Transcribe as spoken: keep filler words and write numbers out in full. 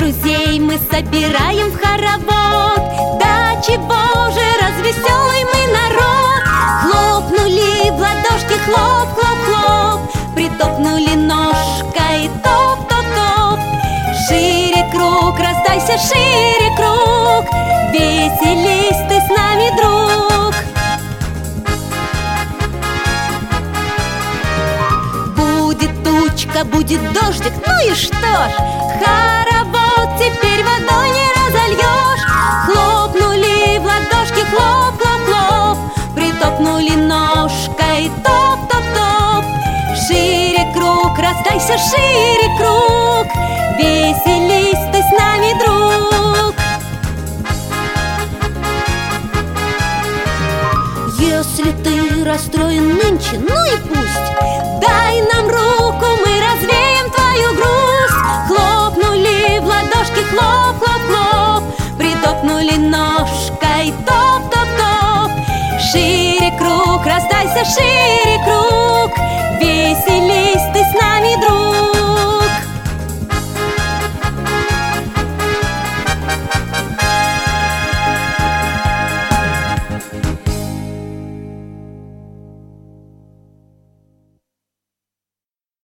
друзей мы собираем в хоровод. Да чего же развеселый мы народ! Хлопнули в ладошки, хлоп, хлоп, хлоп, притопнули ножкой, топ, топ, топ. Шире круг, раздайся, шире круг, веселись ты с нами, друг. Будет тучка, будет дождик, ну и что ж, хоровод теперь водой не разольешь. Хлопнули в ладошки, хлоп, хлоп, хлоп, притопнули ножкой, топ, топ, топ. Шире круг, раздайся, шире круг, веселись ты с нами, друг. Если ты расстроен нынче, ну и пусть, дай нам руку, мы развеем твою грусть. Хлопнули в ладошки, хлоп, хлоп, хлоп, притопнули ножкой, топ, топ, топ. Шире круг, раздайся, шире круг, веселись